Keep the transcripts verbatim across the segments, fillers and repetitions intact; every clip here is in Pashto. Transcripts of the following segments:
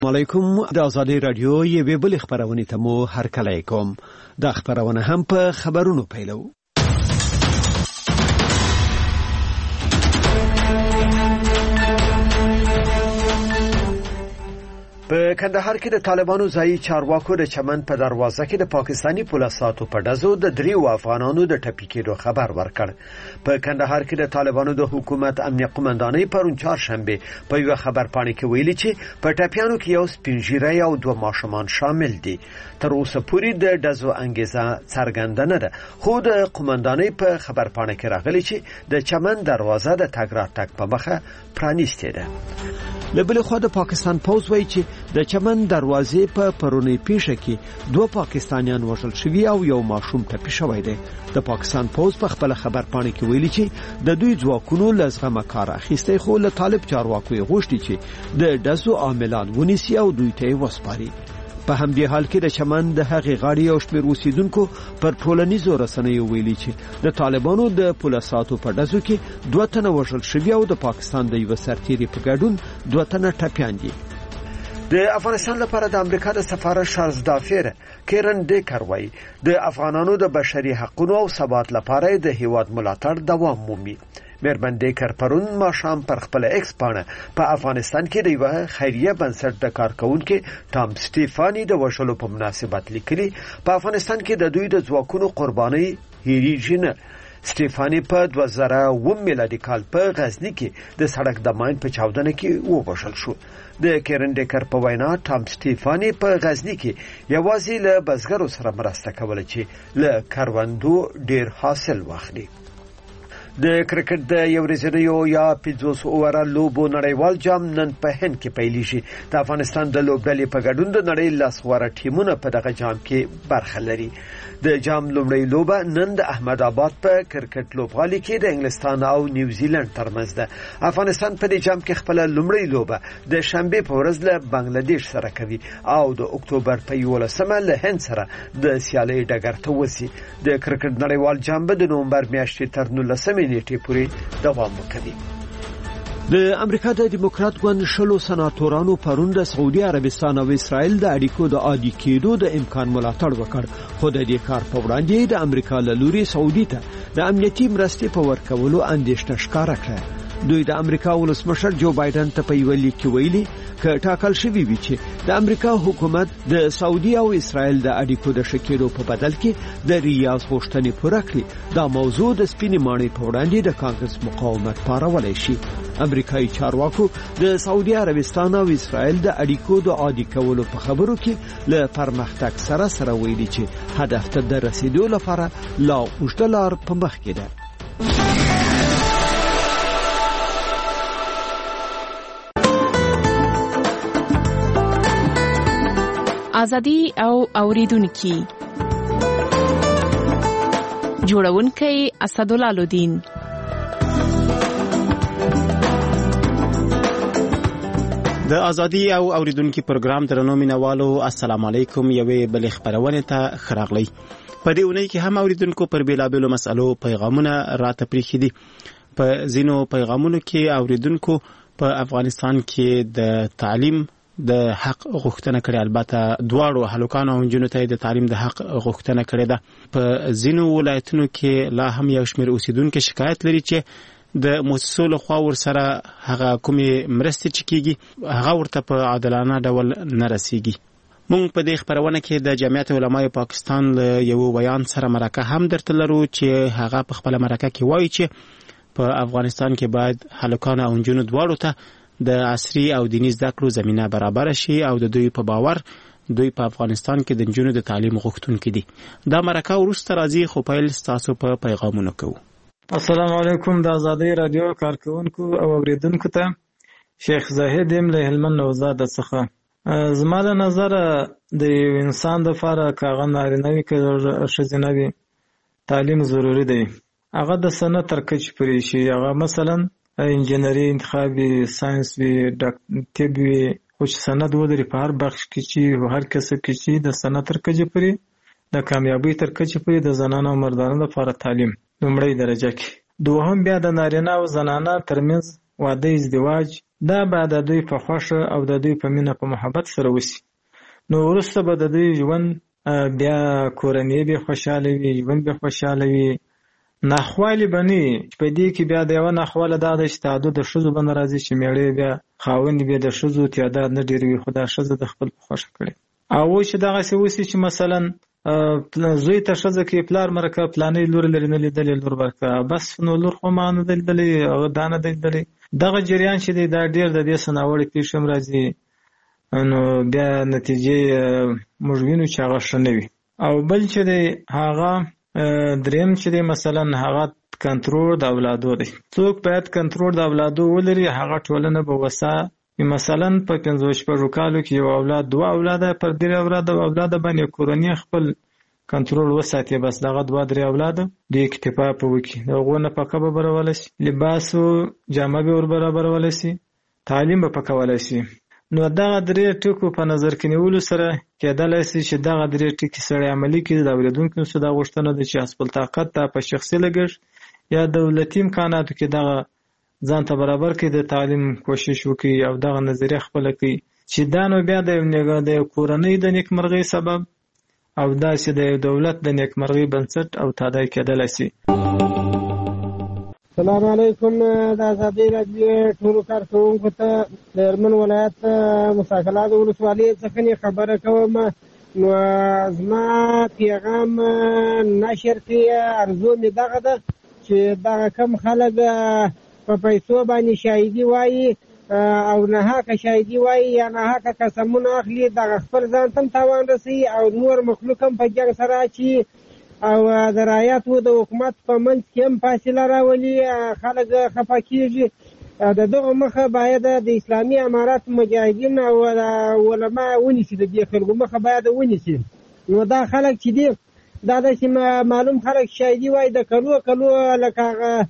علیکم. د آزادی رادیو یوې بلې خبرونې ته مو هرکلی کوم. دا خبرونه هم په خبرونو پیلو. په کندهار کې د طالبانو ځایي چارواکو د چمن په دروازه کې د پاکستانی پولیسو په ډزو د دریو افغانانو د ټپي کېدو خبر ورکړ. په کندهار کې د طالبانو د حکومت امنیه قومندانۍ پرون چهارشنبه په یو خبر پاڼه کې ویلي چې په ټپیانو کې یو سپینږیری او دوه ماشومان شامل دي. تر اوسه پورې د ډزو انګیزه څرګنده نه ده، خو د قومندانۍ په خبر پاڼه کې راغلي چې د چمن دروازه د تګ راتګ په مخه پرانیستې ده. لبل خو د پاکستان پوز وایي چې د چمن دروازې په پرونی پیښه کې دوه پاکستانیان وژل شوي او یو ماشوم ټپي شوی دی. د پاکستان پوز په خپل خبر پاڼه کې ویلي چې د دوی ځواکونو لزغمه کار اخیستی، خو له طالب چارواکو یې غوښتي چې د ډزو عاملان ونیسي او دوی ته وسپاري. په همدې حال کې د چمن د هغې غاړې او شمېر اوسیدونکو پر ټولنیزو رسنیو ویلي چې د طالبانو د پولیسو په ډزو کې دوه تنه وژل شوي او د پاکستان د یو سرتیري په ګډون دوه تنه ټپیان دي. د افغانستان لپاره د امریکا د سفارت شارلز دافیر کیرن ډیکر وایي د افغانانو د بشري حقوقو او ثبات لپاره د هیواد ملاتړ دوام مومي. میرمن ډیکر پرون ماښام پر خپل ایکس پاڼه په افغانستان کې د یو خیریه بنسټ د کارکونکو ټام سټیفانی د وژلو په مناسبت لیکلي په افغانستان کې د دوی د ځواکونو قرباني هیریږي نه. سټیفانی په دوه زره اووه میلادي کال په غزنی کې د سړک د ماین په چاودنه کې ووژل شو. د کیرن ډیکر په وینا ټام سټیفانی په غزنی کې یوازې له بزګرو سره مرسته کوله چې له کروندو ډیر حاصل واخلي. د کرکټ د یو ورځنیو یا پنځوس اووره لوبو نړیوال جام نن په هند کې پیلیږي. د افغانستان د لوبډلې په ګډون د نړۍ لاس غوره ټیمونه په دغه جام کې برخه لري. د جام لومړی لوبه نن د احمد آباد په کرکټ لوبغالي کې د انګلستان او نیوزیلند ترمنځ ده. افغانستان په دې جام کې خپل لومړی لوبه د شنبه په ورځ له بنگلاديش سره کوي او د اکتوبر په یولسمه له هند سره د سیالۍ ډګر ته وځي. د کرکټ نړیوال جام به د نومبر میاشتې تر نولسمې نیټې پورې دوام وکړي. د امریکا د دیموکرات ګوند شلو سناتورانو پرون د سعودي عربستان او اسرائیل د اړیکو د عادي کېدو د امکان ملاتړ وکړ، خو د دې کار په وړاندې د امریکا له لوري سعودي ته د امنیتي مرستې په ورکولو اندېښنه ښکاره کړه. دوی د امریکا ولسمشر جو بایدن ته په یو لیک کې ویلي که ټاکل شوی وي چې د امریکا حکومت د سعودي او اسرائیل د اړیکو د ښه کېدو په بدل کې د ریاض غوښتنې پوره کړي، دا موضوع د سپینې ماڼۍ په وړاندې د کانګرس مقاومت پارولی شي. امریکایي چارواکو د سعودي عربستان او اسرائیل د اړیکو د عادي کولو په خبرو کې له پرمختګ سره سره ویلي چې هدف ته د رسیدو لپاره لا اوږده لار په مخ کې ده. ازادي او اوریدونکي جوړونکي اسدالله الدین. د ازادي او اوریدونکو پروګرام درنو مینوالو السلام علیکم. یوې بلې خبرونه ته خراغلی. په دې اونۍ کې هم اوریدونکو پر بیلابیلو مسالو پیغامونه راته پریښي دي. په ځینو پیغامونو کې اوریدونکو په افغانستان کې د تعلیم د حق غوښتنه کړې، البته دواړو هلکانو او نجونو ته د تعلیم د حق غوښتنه کړې ده. په ځینو ولایتونو کې لا هم یو شمېر اوسیدونکو شکایت لري چې د مؤسسو لخوا ورسره هغه کومې مرستې چې کیږي هغه ورته په عادلانه ډول نه رسیږي. موږ په دې خبرونه کې د جمعیت علماء پاکستان له یو بیان سره مرکه هم درته لرو چې هغه په خپل مرکه کې وایي چې په افغانستان کې باید هلکان او نجونو دواړو ته د عصري او دیني زده کړو زمينه برابر شي او د دوی په باور دوی په افغانستان کې د نجونو د تعلیم غوښتونکي دي. دا مرکه وروسته راځي، خو پیل ستاسو په پیغامونو کوو. السلام علیکم. د آزادی رادیو کارکونکو او اوریدونکو ته شیخ زاهد ام له هلمند نوزاد څخه. زما له نظر د انسان لپاره کاغه نارینه وي که ښځینه وي تعلیم ضروری دی. هغه د سنت تر کچې پورې شي. هغه مثلا انجینری انتخابي ساينس وي طب وي، خو چې سند ودري په هر بخش کې چې هر کسب کې چې د سند تر کچې پورې د کامیابی تر کچې پورې د زنانو او مردانو لپاره تعلیم لومړی درجه کې. دوهم بیا د نارینه او زنانه ترمنځ واده ازدواج دا به د دوی په خوښه او د دوی په مینه په محبت سره وشي. نو وروسته به د دوی ژوند بیا کورنۍ به خوشحاله وي، ژوند به خوشحاله وي، ناخوالې به نه وي. په دې کې بیا د یوه ناخواله دا ده چې تعدد د ښځو به نه راځي، چې مېړه بیا خاوند بیا د ښځو تعداد نه ډېر وي، خو دا ښځه د خپل په خوښه کړي. او اوس چې دغسې وشي چې مثلا زوی ته ښځه کې پلار مرکه پلانۍ لور لري نه لیدلې لور ورکه، بس نو لور خو ما نه دی لیدلې، هغه دا نه دی لیدلې. دغه جریان چې دی دا ډېر د دې څه ناوړې پېښې هم راځي، نو بیا نتیجې موږ وینو چې هغه ښه نه وي. او بل چې دی هغه دریم چې دی مثلا هغه کنټرول د اولادو دی. څوک باید کنټرول د اولادو ولري، هغه ټولنه به وسه مثلا په پنځو شپږو کالو کې یو اولاد دوه اولاده پر درې اولاده اولاده باندې کورنۍ خپل کنټرول وساتي، بس دغه دوه درې اولاده د اکتفا په وکړي، د هغو نفقه به برابرولی شي، لباس او جامه به ور برابرولی شي، تعلیم به پکولی شي. نو دغه درې ټکو په نظر کې نیولو سره کېدلی شي چې دغه درې ټکي سړی عملي کړي. د اورېدونکو څخه دا غوښتنه ده چې خپل طاقت ته په شخصي لګښت یا دولتي امکاناتو کې دغه ځان ته برابر کړي، د تعلیم کوشش وکړي او دغه نظریه خپله کړي چې دا نو بیا د کورنۍ د نیکمرغۍ سبب او داسې د دولت د نیکمرغۍ بنسټ او تادی کېدلی شي. السلام علیکم. د ازادۍ راډیو ټولو کارکوونکو ته د هلمند ولایت مساکلا د ولسوالۍ څخه خبره کوم. نو زما پیغام نشر کې ارزو مې دغه ده چې دغه کم خلک په پیسو باندې شاهدي وایي او ناحقه شاهدي وایي یا ناحقه قسمونه اخلي، دغه خپل ځان ته هم تاوان رسوي او نور مخلوق هم په جنګ سره اچي او د رعایتو د حکومت په منځ کې هم فاصله راولي، خلک خفه کېږي. د دغه مخه باید د اسلامي امارات مجاهدین او علما ونیسي، د دې خلکو مخه باید ونیسي. نو دا خلک چې دي دا داسې معلوم خلک شاهدي وایي، د کلو کلو لکه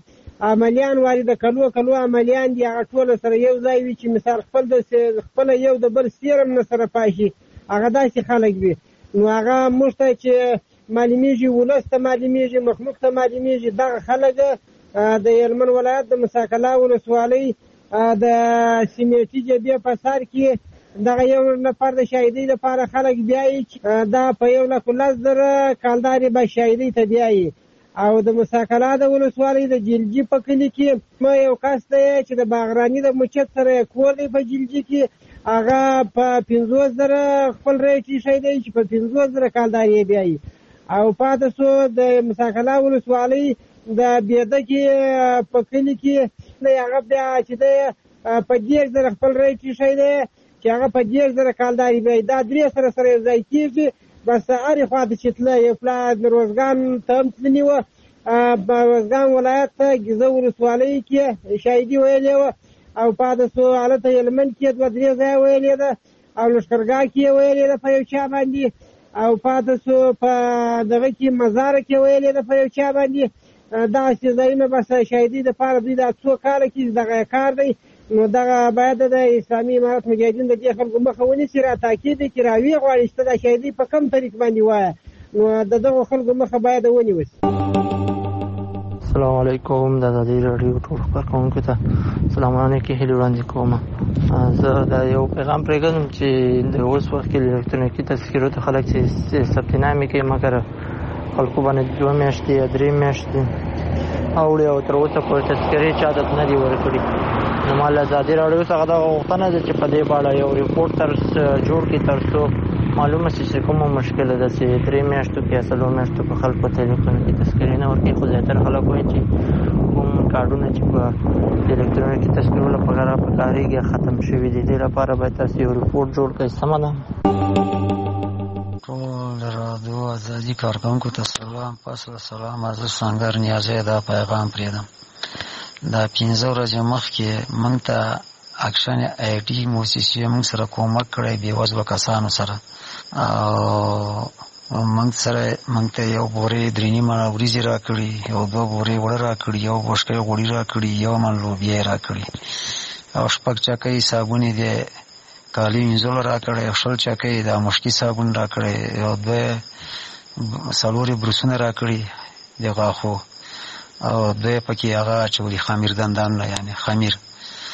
عملیان وایي، د کلو کلو عملیان دي، هغه ټول سره یو ځای وي چې مثال خپل د خپل یو د بل سیرم نه سره پاشي، هغه داسې خلک وي. نو هغه موږ ته چې معلومیږي، ولس ته معلومیږي، مخلوق ته معلومیږي، دغه خلک د هلمند ولایت د مساکلا ولسوالۍ د سیمټي جبهې په سر کې دغه یو نفر د شاهدۍ لپاره خلک بیایي چې دا په یو لک لس زره کالدارې به شاهدۍ ته بیایي. او د مساکلا د ولسوالۍ د جلجي په کلي کې ما یو کس دی چې د باغراني د مچت سره کور دی په جلجي کې، هغه په پنځوس زره خپل ریټ شاهدۍ چې په پنځوس زره کالدارې بیایي. او پاتې شو د مساکلا ولسوالۍ د بیده کې په کلي کې هغه بیا چې دی په دېرش زره خپل ریټ شاهدۍ چې هغه په دېرش زره کالدارې بیایي. دا درې سره سره یو ځای کېږي، بس هرې خوا ته چې تله یو پلا د روزګان ته هم تللي وه، په روزګان ولایت ته ګیزه ولسوالۍ کې شاهدي ویلې وه، او پاتې شو هلته هلمند کې دوه درې ځایه ویلې ده، او لښکرګاه کې یې ویلې ده په یو چا باندې، او پاتې شو په دغه کې مزاره کې ویلې ده په یو چا باندې. داسې ځایونه بس شاهدي دپاره دوی دا څو کاله کې دغه کار دی. نو دغه باید د اسلامي امارت مجاهدین د دې خلکو مخه ونیسي، را تاکید یې کړي راویې غواړي چې ته دا شاهدي په کوم طریق باندې وایه، نو د دغو خلکو مخه باید ونیوسي. السلام علیکم. د ازادۍ راډیو ټولو کارکوونکو ته سلامونه کې هیلې وړاندې کوم. زه دا یو پیغام پرېږدم چې د اوس وخت کې الکترونیکي تذکرو ته خلک چې ثبتنامې کوي، مګر خلکو باندې دوه میاشتې یا درې میاشتې اوړي او تر اوسه پورې تذکرې چا ته نه دي ورکړي. نو ما له ازادۍ راډیو څخه دغه غوښتنه ده چې په دې اړه یو ریپورټ تر جوړ کړي، تر څو معلومه شي چې کومه مشکله ده چې درې میاشتو کې یا څلور میاشتو کې خلکو ته الکترونیکي تذکرې نه ورکوي. خو زیاتره خلک وایي چې کوم کارډونه چې په الکترونیکي تذکرو لپاره پکارېږي ختم شوي دي. دې لپاره باید تاسو یو ریپورټ جوړ کړئ. سمه ده. ټول رادیو ازادي کارکوونکو ته سلام. پس له سلامه زه سنګر نیازی دا پیغام پرېږدم. دا پنځه ورځې مخکې موږ ته اکشن آی ټي موسسې موږ سره کومک کړی بېوزلو کسانو سره، او موږ سره موږ ته یو بورې درې نیمه وریځې راکړي، یو دوه بورې اوړه راکړي، یو بوشکۍ غوړي راکړي، یو من لوبیا یې راکړي، او شپږ چکۍ صابون یې د کالي مینځلو راکړی، یو شل چکۍ د مشکي صابون راکړی، یو دوه څلور یې بروسونه راکړي د غاښو، او دوی پکې هغه اچولي خمیر دندان، یعنې خمیر.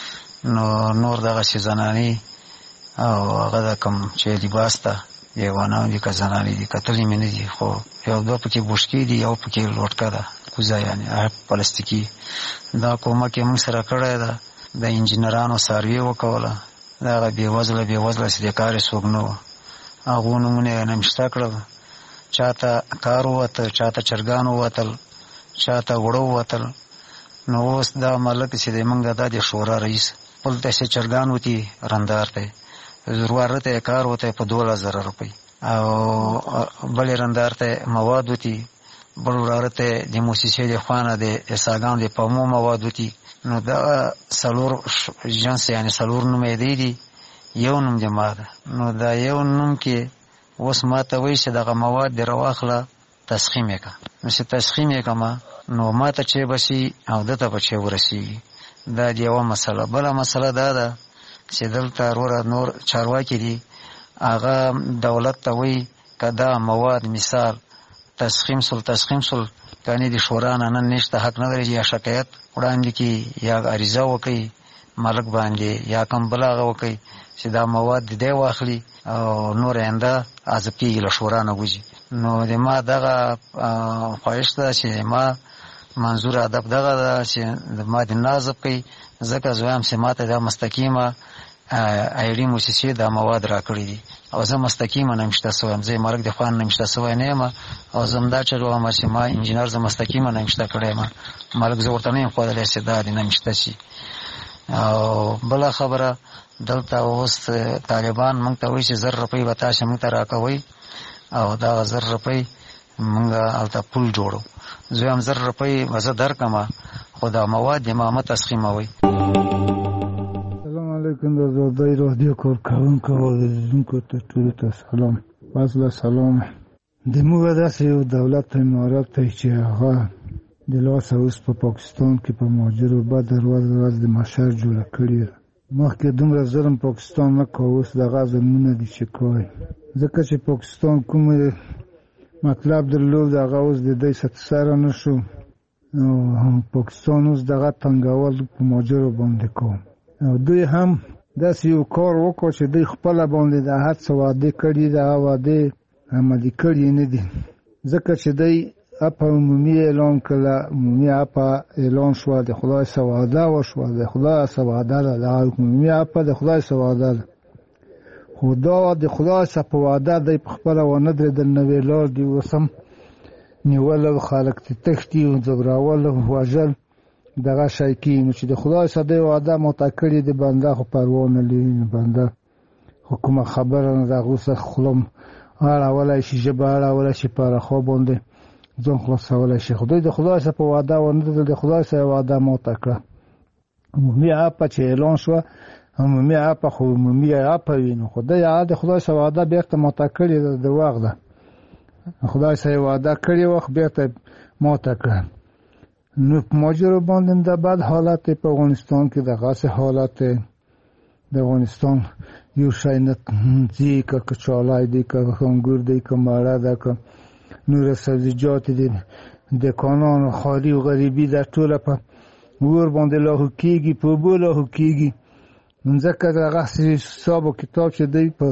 نو نور دغه شي زنانې او هغه د کوم چې لباس ته دیوانان دي که زنانې دي کتلې مې نه دي، خو یو دوه پکې بوشکې دي، یو پکې لوټکه ده کوزه یعنې پلاستیکي. دا کومک یې موږ سره کړی ده، د انجینرانو سروې وکوله، د هغه بېوزله بېوزله چې د کار یې څوک نه وه، هغو نومونه یې نمشته کړل. چاته کار ووتل، چاته چرګان ووتل، چاته وړه ووتل. نو اوس دا ملک چې دی موږ دا د شورا رئیس خپل ته چې چرګان وتي رندار ته وراره ته کار وته په دولس زره روپۍ، او بلې رندار ته مواد وتي، بل وراره ته د موسسې د خوانه د اساګان د پامو مواد وتي. نو دا څلور جنس یعنې څلور نومې دی دي، یو نوم د ما ده. نو دا یو نوم کې اوس ما ته وایي چې دغه مواد دې راواخله تسخیم یې کړه. نو چې تسخیم یې کړمه نو ما ته چې بسي او ده ته به چې ورسېږي. دا د یوه مسله. بله مسله دا ده چې دلته وروره نور چارواکي دي، هغه دولت ته وایي که دا مواد مثال تسخیم سل تسخیم سل کنې د شورا نه نن نشته حق نه لري یا شکایت وړاندې کړي یا عریضه وکړي ملک باندې یا کوم بل هغه وکړي چې دا مواد د دی واخلي او نور آینده عذاب کېږي له شورا نه وځي. نو د ما دغه خواهش ده چې ما منظور ادب دغه ده چې ما د نازب کوي، ځکه زه وایم چې ما ته دا مستقیمه ایډي موسسې دا مواد را کړي دي او زه مستقیمه نمشته سوی یم، زه ملک د خوان نمشته سوی نه یم او زه همدا چل وایم چې ما انجینر زه مستقیمه نمشته کړی یم، ملک زه ورته نه یم ښودلی چې دا دې نمشته شي. او بله خبره دلته اوس طالبان موږ ته وایي چې زر روپۍ به تاسې موږ ته راکوئ او دغه زر روپۍ موږ هلته پول جوړو. زه وایم زر روپۍ به زه درکړم خو دا مواد دې ما مه تسخیموئ. السلام علیکم د آزادۍ رادیو کارکوونکو او اوریدونکو ته ټولو ته سلام. فضله سلام. د موږ داسې یو دولت امارت دی چې هغه د لاسه اوس په پاکستان کې په مهاجرو بد ورځ ورځ د محشر جوړه کړې ده. مخکې دومره ظلم پاکستان نه کوه، اوس دغه ظلمونه دي چې کوي، ځکه چې پاکستان کوم مطلب درلود هغه اوس د دوی سره نه شو. پاکستان اوس دغه تنګول په مهاجرو باندې کوم او دوی هم داسې یو کار وکړو چې دوی خپله باندې د هر څه وعدې کړي دي، هغه وعدې عملي کړي نه دي، ځکه چې دوی اپا عمومي اعلان کړه، عمومي اپا اعلان شوه، د خدای څه وعده وشوه، د خدای څه وعده ده، د عمومي اپا د خدای څه وعده ده، خو دا د خدای څه په وعده دی په خپله ونه درېدل، نوې لار دي اوس هم نیول او خلک ترې تښتي او ځوراول او وژل دغه شی کېږي. نو چې د خدای څه دی وعده ماته کړې د بنده خو پروا نه لري، نو بنده خو کومه خبره نه ده، هغو څخه خوله اړولی شي، ژبه اړولی شي، په هرخوا باندې ځان خلاصولی شي. خو دوی د خدای څه په وعده ونه درېدل، د خدای څه وعده ماته کړه. عمومي اپه چې اعلان شوه، عمومي اپه خو عمومي اپه وي، نو خو دوی هغه د خدای څه وعده بېرته ماته کړې ده، دروغ ده. خدای څه وعده کړې وه خو بېرته ماته کړه. نو په مهاجرو باندې د بد حالت دی په افغانستان کې، دغسې حالت دی. د افغانستان یو شی نه ځي، که کچالای دی، که انګور دی، که مڼه ده، که نور سبزیجات دي، دکانان خالي او غریبي ده، ټوله په اور باندې لاهو کېږي، په اوبو لاهو کېږي. ځکه دغسې حساب و کتاب چې دوی په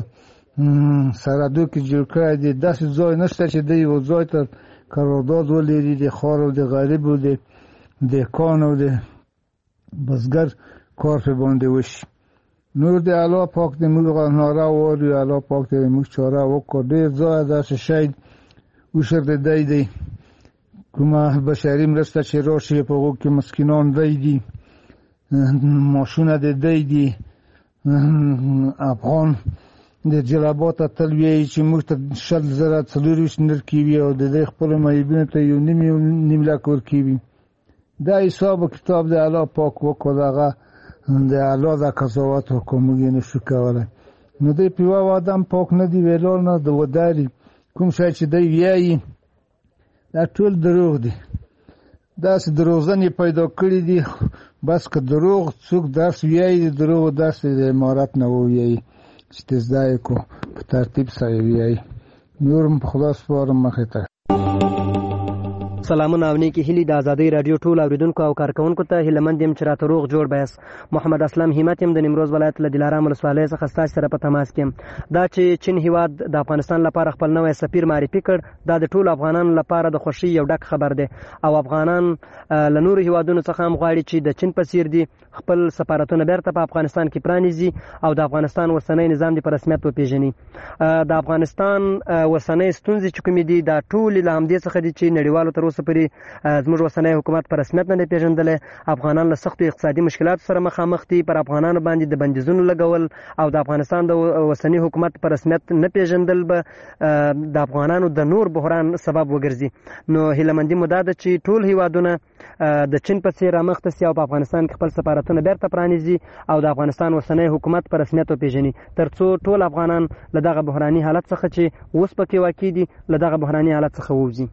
سرحدو کې جوړ کړی دی، داسې ځای نشته چې دوی یو ځای ته قرارداد ولري د ښار او د غریب او د دهقان او د بزګر کار پرې باندې وشي. نور د الله پاک د موږ ناره ووایو، الله پاک د موږ چاره وکړو. ډېر ځایه داسې شی وشر د دی دی، کومه بشري مرسته چې راشي په هغو کې مسکینان دی دي، ماشونه د دی دي. افغان د جلبات تل وایي چې موږ ته شل زره څلور ویشت نرکې وي او د دوی خپلو معیبینو ته یو نیم یو نیم لک ورکې وي. دا حساب و کتاب د الله پاک وکړو، دغه د الله دا قضاوت وکړو، موږ یې نشو کولی. نو دوی په یوه واده هم پاک نه دي، ویلار نه د وداري کوم شی چې دوی ویایي دا ټول دروغ دي. داسې دروغجن یې پیدا کړي دي، بس که دروغ څوک درس ویایي د دروغو درس د امارت نه وویایي چې ته زده یې کړو، په ترتیب سره یې ویایي. نور هم په خدا سپارم مخې ته. سلامونه او نیکی هیلي د ازادۍ رادیو ټول اوریدونکو او کارکونکو ته هیلمند یم چې راته روغ جوړ بیاست. محمد اسلم همت یم د نیمروز ولایت له دلارام ولسوالۍ څخه ستاسو سره په تماس کې یم. دا چې چین هیواد د افغانستان لپاره خپل نوی سفیر معرفي کړ دا د ټولو افغانانو لپاره د خوښۍ یو ډک خبر دی او افغانان له نورو هیوادونو څخه هم غواړي چې د چین په څیر دي خپل سفارتونه بیرته په افغانستان کې پرانیزي او د افغانستان اوسنی نظام د په رسمیت وپیژني. د افغانستان اوسنۍ ستونزې چې کومې دي دا ټولې له همدې څخه دي چې نړیوالو تر اوسه پورې زموږ اوسنی حکومت په رسمیت نه دی پیژندلی. افغانان له سختو اقتصادي مشکلاتو سره مخامخ دي. پر افغانانو باندې د بندیزونو لګول او د افغانستان د اوسنی حکومت په رسمیت نه پیژندل به د افغانانو د نور بحران سبب وګرځي. نو هیلهمندي مو دا ده چې ټول هیوادونه د چین په څیر رامخته سي او په افغانستان کې خپل سفارتونه بیرته پرانیزي او د افغانستان اوسنی حکومت په رسمیت وپیژني تر څو ټول افغانان له دغه بحراني حالت څخه چې اوس پکې واقع دي له دغه بحراني حالت څخه ووځي.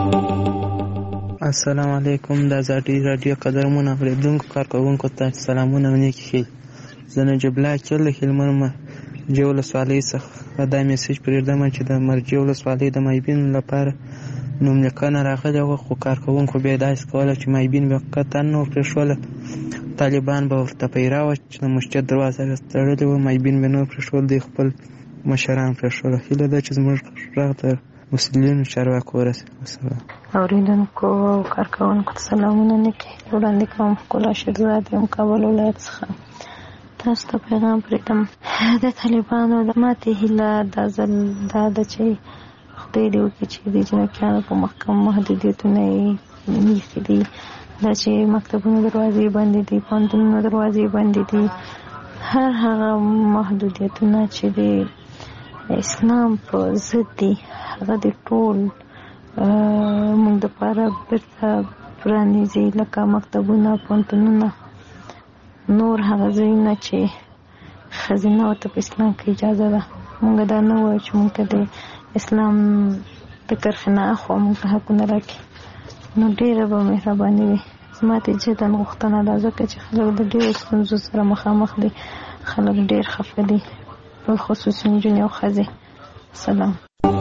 السلام علیکم د ازادۍ رادیو قدرمن اوریدونکو کارکوونکو ته سلامونه او نیکې ښې. زه نجیب الله اکل له هلمند مرجې ولسوالۍ څخه دا میسج پرېږدم چې د مرجې ولسوالۍ د مایبین لپاره نوملیکنه راغلې وه خو کارکوونکو بیا یې داسې کوله چې مایبین به قطعا نه پرېښوله. طالبان به ورته پیرا وه چې د مسجد دروازه یې تړلې وه مایبین به نه پرېښول دوی خپل مشران پرېښوله. هیله ده چې زموږ غږ د مسلمانو چارواکو ورسېږي. اوریدونکو او کارکوونکو ته سلامونه نیکې وړاندې کوم. ښکلا شیرزاد یم کابل ولایت څخه تاسو ته پیغام پرېږدم. د طالبانو د ماتې هیله دا ځل دا ده چې خدای دې وکړي چې د جنکیانو په محکم محدودیتونه یې ایښي دي. دا چې مکتبونو دروازې بندې دي پوهنتونونو دروازې بندې دي هر هغه محدودیتونه چې د اسلام په ضد دي هغه د ټول موږ دپاره بیرته پرانیزي لکه مکتبونه پوهنتونونه نور هغه ځایونه چې ښځینه ورته په اسلام کې اجازه ده. موږ دا نه وایو چې موږ ته د اسلام د کرښې نه اخوا موږ ته حقونه راکړي. نو ډېره به مهرباني وي. زما ته جدا غوښتنه ده ځکه چې خلک د ډېرو ستونزو سره مخامخ دي. خلک ډېر خفه دي خصوصي نجونې او ښځې. سلام.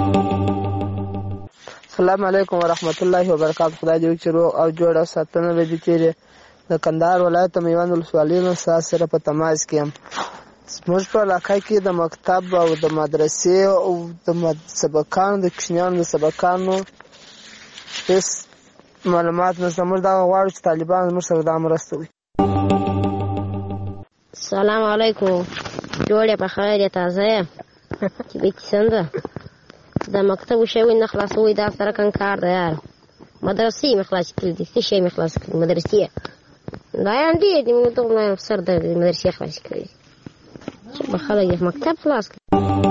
السلام علیکم ورحمت الله وبرکاتہ. خدای دې وکړي چې روغ او جوړ او ساتنه به دې تېرې. د کندهار ولایت د میوند ولسوالۍ نه ستاسو سره په تماس کې یم. زموږ په علاقه کې د مکتب او د مدرسې او د سبقانو د کوچنیانو د سبقانو هېڅ معلومات نشته. موږ دغه غواړو چې طالبان زموږ سره دا مرسته وکړي. السلام علیکم. جوړ یې په خیر یې تازه یې چې بیتي څنګه د مکتب شوي نه خلاصوي دا سره کم کار دی یار. مدرسې مې خلاصې کړي دي څه شی مې خلاص کړي مدرسې دا یان ډېر دي موږ ته نه سر درد دي مدرسې خلاصې کړي چې به خلک یې مکتب خلاص کړي.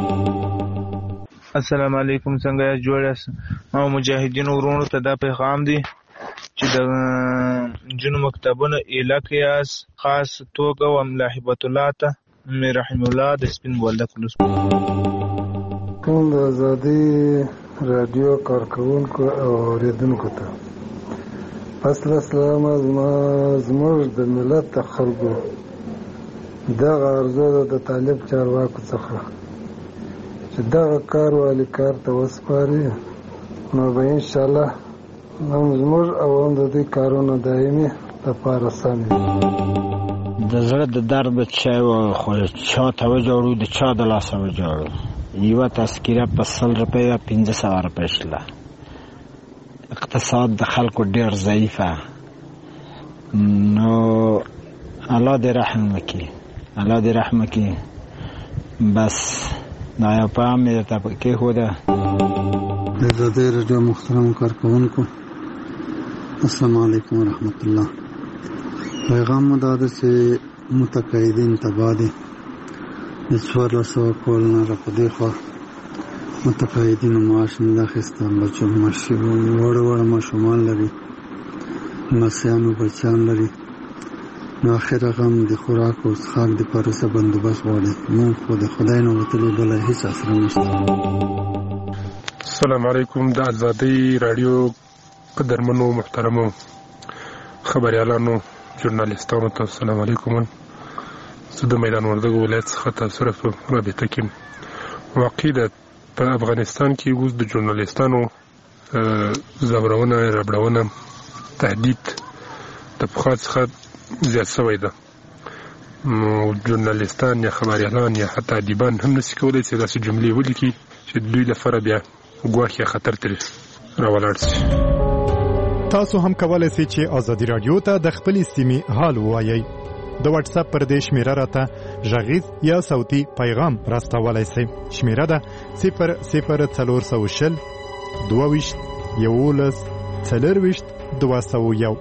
السلام علیکم څنګه یاست جوړ یاست. او مجاهدینو ورونو ته دا پیغام دی چې د نجونو مکتبونه ایله کیاس خاص توګه و ملا هبت الله ته مې رحم الله د سپین بولدک کوم د ازادۍ رادیو کارکوونکو او اوریدونکو ته اصل اسلام زموږ د ملت د خلکو دغه ارزو ده د طالب چارواکو څخه چې دغه کار والي کار ته وسپاري نو به انشاءالله هم زموږ او هم د دوی کارونه دایمي لپاره سم وي. د زړه د درد به چا و خو چا ته وجوړو د چا د لاسه وجوړو. یوه تذکیره په سل روپیه پنځه سوه روپۍ شله. اقتصاد د خلکو ډېر ضعیفه. نو الله دې رحم وکړي الله دې رحم وکړي. بس دا یو پیغام مې درته کېښوده. د ازادۍ راډیو محترمو کارکوونکو السلام علیکم ورحمت الله. پیغام مو دا ده چې متقاعدین تباه دي. د څوارلس سوه کال نه را په دې خوا متقاعدینو معاش نه ده اخیسته. بچو وړه وړه ماشومان لري لمسیانو بچیان لري. نو اخره غم د خوراک او څښاک دپاره څه بندوبست غواړي. موږ خو د خدای نه وتلو بله هېڅ اسره نشته. السلام علیکم. د ازادۍ راډیو قدرمنو محترمو خبریالانو ژورنالیستانو ته السلام علیکم. زه د میدان وردګو ولایت څخه تاسو سره په رابطه کې واقع ده. په افغانستان کې اوس د ژورنالیستانو زبرونه ربړونه تهدید د پخوا څخه زیات شوی ده. ژورنالیستان یا خبریالان یا حتی ادیبان هم نشي کولی چې داسې جملې ولیکي چې دوی لپاره بیا ګواښ یا خطر ترې راولاړ شي. تاسو هم کولی شئ چې ازادي راډیو ته د خپلې سیمې حال ووایئ. د واتس اپ پر دې شمیره راته غږیز یا صوتي پیغام راستولی شئ. شمیره ده صفر صفر څلور سوه شل دوه ویشت یولس څلرویشت دوه سوه یو.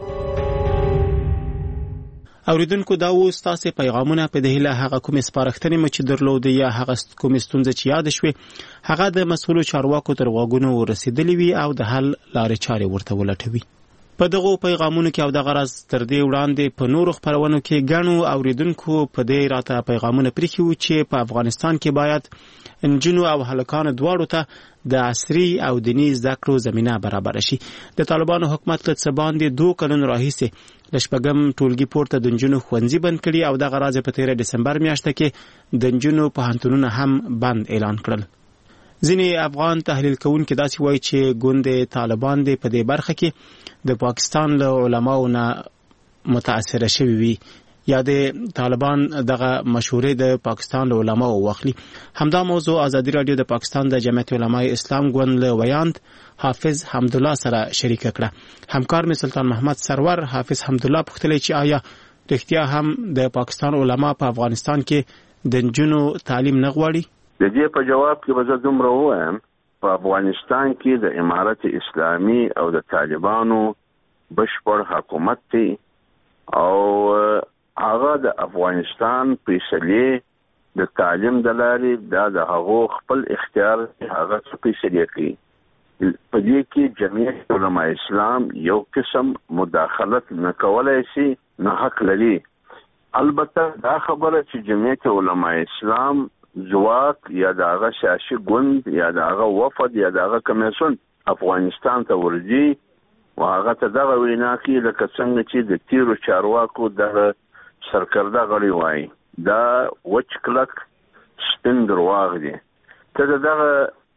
اوریدونکو دا و ستاسو پیغامونه په دې له هغه کوم سپارښتنې مو چې درلودې یا هغه کوم ستونزې چې یاد شوي هغه د مسؤلو چارواکو تر غوږونو ورسېدلې وي او د حل لارې چارې ورته ولټوي. په دغه پیغامونو کې او د غرض تر دې وړاندې په نورو خبرونو کې ګڼو اوریدونکو په دې راته پیغامونه پرېښي وو چې په افغانستان کې باید انجونو او هلکانو دواړو ته د عصري او دیني زده کړو زمینه برابر شي. د طالبانو حکومت له څه باندې دوه کلونو راهیسې د شپږم ټولګي پورته د انجونو ښوونځي بند کړي او دغه راز په تیره ډسمبر میاشته کې د انجونو پوهنتونونه هم بند اعلان کړل. ځینې افغان تحلیل کوونکي داسې وایي چې ګوند طالبان دې په دې برخه کې د پاکستان له علماو نه متاثره شوي وي یا د طالبان دغه مشورې د پاکستان له علماو واخلي. همدا موضوع ازادي راډیو د پاکستان د جمعیت علماء اسلام ګوند له ویاند حافظ حمدالله سره شریک کړه. همکار می سلطان محمد سرور حافظ حمدالله پوښتلی چې آیا رښتیا هم د پاکستان علما په افغانستان کې د نجونو تعلیم نه غواړي؟ د دې په جواب کې به زه دومره ووایم په افغانستان کې د امارت اسلامي او د طالبانو بشپړ حکومت دی او هغه د افغانستان فیصلې د تعلیم د لارې دا د هغو خپل اختیار هغه فیصلې کوي. په دې کې جمعیت علماء اسلام یو قسم مداخلت نه کولای شي، نه حق لري. البته دا خبره چې جمعیت علماء اسلام ځواک یا د هغه سیاسي ګوند یا د هغه وفد یا د هغه کمیسیون افغانستان ته ورځي او هغه ته دغه وینا کوي لکه څنګه چې د تیرو چارواکو دغه سرکرده غړي وایي. دا وچ کلک سپین درواغ دي. ته دغه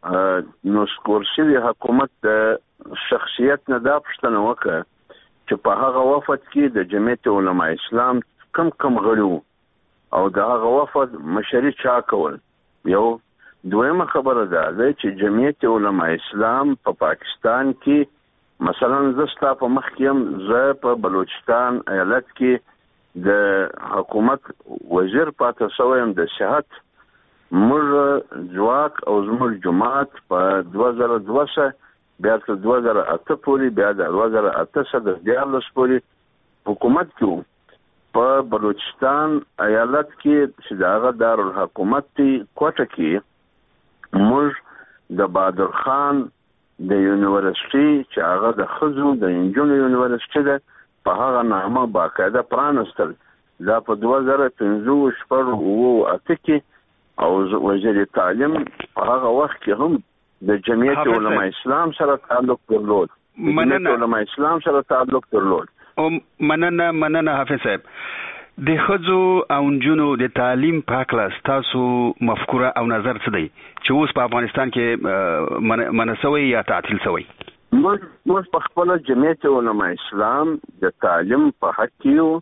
نسکور شوي حکومت د شخصیت نه دا پوښتنه وکړه چې په هغه وفد کې د جمعیت علماء اسلام کم کم غړي وو او د هغه وفد مشري چا کول. یو دویمه خبره ده چې جمعیت علماء اسلام په پا پاکستان کې مثلا زستا په مخ کې هم زه په بلوچستان ایالت کې د حکومت وزیر پاتې شوم د صحت. موږ ځواک او زموږ جماعت په دوه زره دوه بیا تر دوه زره اته پورې بیا د دوه زره اته د دیارلس پورې حکومت کې په بلوچستان ایالت کې چې دغه دارالحکومت دی کوټه کې موږ د بادر خان د یونیورسيټي چې هغه د خزو د انجونو یونیورسيټي ده په هغه نامه باقاعده پرانستل. دا په دوه زره پنځه شپږ او اته کې او وزیر تعلیم په هغه وخت کې هم د جمعیت علماء اسلام سره تعلق درلود. جمعیت علماء اسلام سره تعلق درلود. او مننه مننه حافظ صاحب. د خزو او نجونو د تعلیم په اړه تاسو مفکوره او نظر څه دی چې اوس په افغانستان کې منسوي یا تعطیل شوی؟ موږ په خپل جمعیت علماء اسلام د تعلیم په حق کې او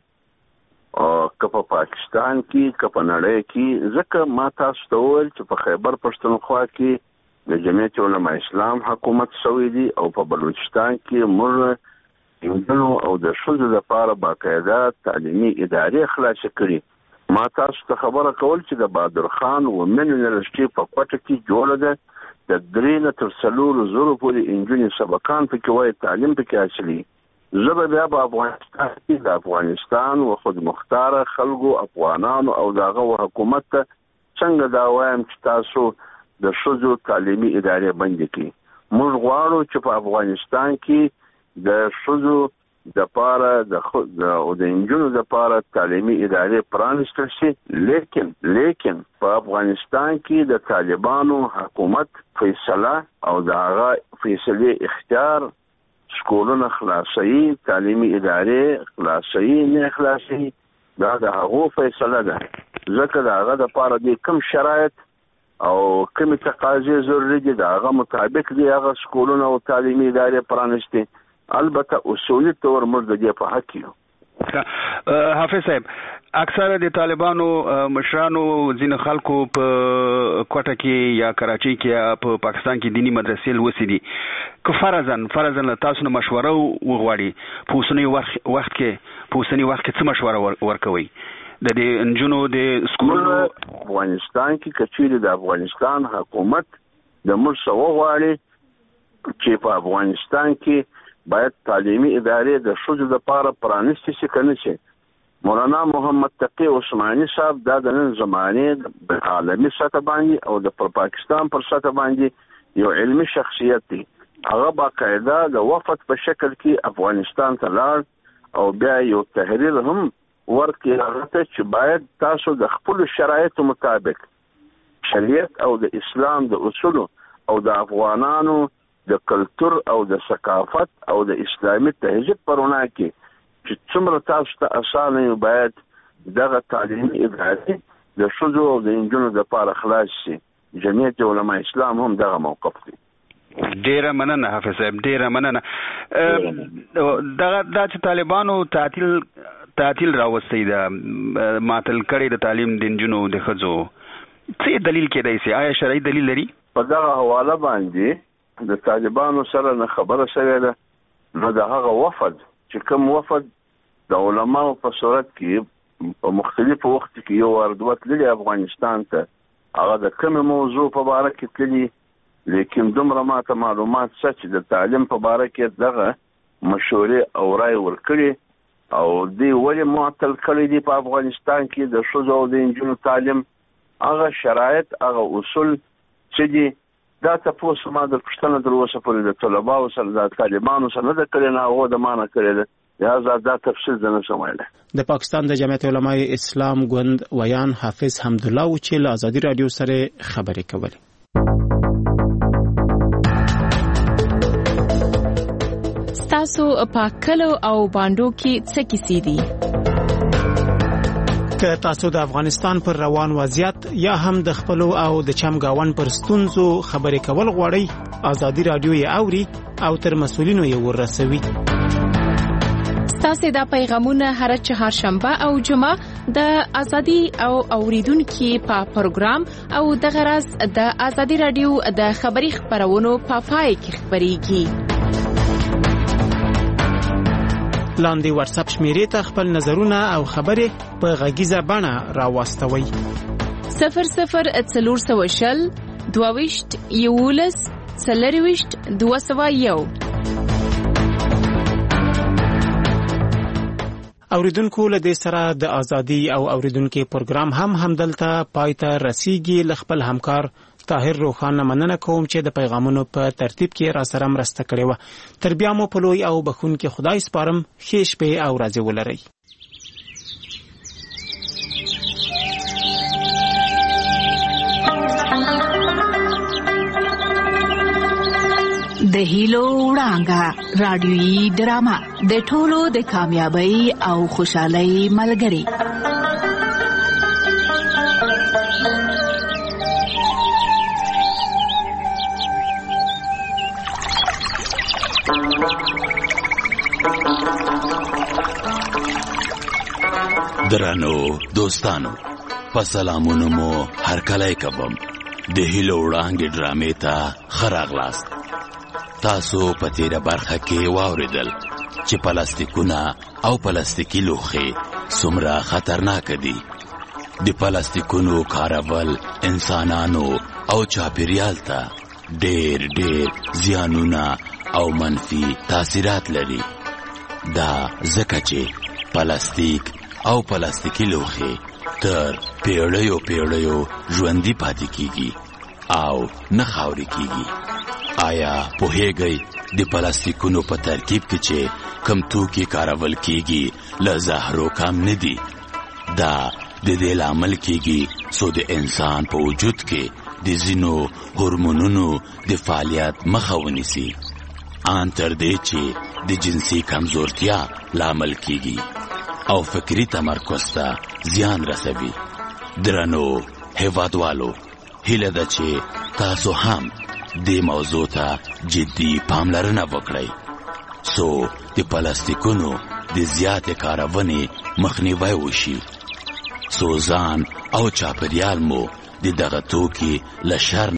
که په پاکستان کې که په نړۍ کې ځکه ما تاسو ته وویل چې په خیبر پښتونخوا کې د جمعیت علماء اسلام حکومت شوی دی او په بلوچستان کې موږ انجونو او د ښځو لپاره باقاعده تعلیمي ادارې خلاصې کړي. ما تاسو ته خبره کول چې د بادر خان ومن یونیورسيټي په کوټه کې جوړه ده د درې نه تر څلورو زرو پورې انجونې سبقان پکې وایي تعلیم پکې حاصلي. زه به بیا په افغانستان کې د افغانستان و خود مختاره خلکو افغانانو او دغه حکومت ته څنګه دا وایم چې تاسو د ښځو تعلیمي ادارې بندې کړي. موږ غواړو چې په افغانستان کې د ښځو د پاره د او د انجونو د پاره تعلیمي ادارې پرانستل شي. لیکن لیکن په افغانستان کې د طالبانو حکومت فیصله او د هغه فیصله اختیار سکولونه خلاصي، تعلیمي ادارې خلاصي نه خلاصي دا د هغه فیصله ده. ځکه دا هغه د پاره د کم شرایط او کومې تقاضې ضروري دي د هغه مطابق دي هغه سکولونه او تعلیمي ادارې پرانیستي. البته اصولي طور موږ د دې په حق یو. حافظ صاحب اکثره د طالبانو مشرانو ځینې خلکو په کوټه کې یا کراچۍ کې په پاکستان کې دینی مدرسې لوستي دي که فرضاً فرضاً له تاسو نه مشوره وغواړي په اوسني وخت کې په اوسني وخت کې څه مشوره ورکوي د دې نجونو د سکولونو افغانستان کې که چیرې د افغانستان حکومت د موږ څه وغواړي چې په افغانستان کې باید تعلیمي ادارې د ښځو دپاره پرانیستې شي که نه شي. مولانا محمد تقی عثماني صاحب دا د نن زمانې د عالمي سطح باندې او د پر پاکستان پر سطح باندې یو علمي شخصیت دی. هغه باقاعده د وفد په شکل کې افغانستان ته لاړ او بیا یو تحریر هم ورکړي هغه ته چې باید تاسو د خپلو شرایطو مطابق شریعت او د اسلام د اصولو او د افغانانو د کلتور او د ثقافت او د اسلامي تهذیب په رڼا کې چې څومره تاسو ته اسانه یو باید دغه تعلیمي ادارې د ښځو او د نجونو دپاره خلاص شي. جمعیت علما اسلام هم دغه موقف دی. ډیره مننه حافظ صاحب ډیره مننه. دغه دا چې طالبانو تعطیل تعطیل راوستی دا معطل کړي د تعلیم د نجونو د ښځو څه دلیل کېدای شي؟ آیا شرعي دلیل لري؟ په دغه حواله باندې د طالبانو سره نه خبره شوې ده نو د هغه وفد چې کوم وفد د علماو په صورت کې په مختلفو وخت کې یو وار دوه تللي افغانستان ته هغه د کومې موضوع په باره کې تللي لیکن دومره ماته معلومات شته چې د تعلیم په باره کې دغه مشورې او رای ورکړي او دوی ولې معطل کړی دي په افغانستان کې د ښځو او د نجونو تعلیم هغه شرایط هغه اصول چې دي دا تاسو ما د پښتنه در اوسه پورې د طلباو سره د طالبانو سره نه د کړی نه هغه د مانه کړی ده لہذا دا تفصیل د نه سمایله. د پاکستان د جمعیت علماء اسلام ګوند ویان حافظ حمدالله و چې له ازادي رادیو سره خبرې کولې. ستاسو په کلو او باندو کې څه کیسې دي؟ که تاسو د افغانستان پر روان وضعیت یا هم د خپلو او د چمګاون پر ستونزو خبرې کول غواړئ ازادي رادیو یې اوري او تر مسؤلینو یې ورسوي. ستاسو دا پیغامونه هر چهارشنبه او جمعه د ازادي او اوریدونکو په پروګرام او د غرض د ازادي رادیو د خبري خبرونو په پای کې خبريږي. لاندې واتس اپ شمیرې ته خپل نظرونه او خبرې په غږیزه بڼه راواستوئ. صفر صفر څلور سوه شل دوه ویشت یولس څلرویشت دوه سوه یو. اوریدونکو له دې سره د ازادي او اوریدونکو پروګرام هم همدلته پای ته رسیږي. له خپل همکار طاهر روخان مننه کوم چې د پیغامونو په ترتیب کې را سره مرسته کړې و. تر بیا مو په لوی او بخونکي خدای سپارم. ښې شپې او ورځې ولرئ. د هیلو وړانګه رادیويي ډرامه د ټولو د کامیابی او خوشحالۍ ملګری. درانو دوستانو په سلامونو مو هر کله کوم. د هیلو وړانګې ډرامې ته ښه راغلاست. تاسو په تیره برخه کې واوریدل چې پلاستیکونه او پلاستیکي لوښي څومره خطرناک دي. د پلاستیکونو کارول انسانانو او چاپیریال ته ډېر ډېر زیانونه او منفي تاثیرات لري. دا ځکه چې پلاستیک او پلاستیکي لوښي تر پیړیو پیړیو ژوندي پاتې کیږي او نه خاورې کیږي. آیا پوهیږئ د پلاستیکونو په ترکیب کې چې کم توکي کارول کیږي له زهرو کم نه دي؟ دا د دې لامل کیږي څو د انسان په وجود کې د ځینو هورمونونو د فعالیت مخه ونیسي، ان تر دې چې د جنسي کمزورتیا لامل کیږي او فکری تمرکز ته زیان رسوي. درنو هیوادوالو، هیله ده چې تاسو هم دې موضوع ته جدي پاملرنه وکړئ څو د پلاستیکونو د زیاتې کارونې مخنیوی وشي څو ځان او چاپیریال مو د دغه توکي له شر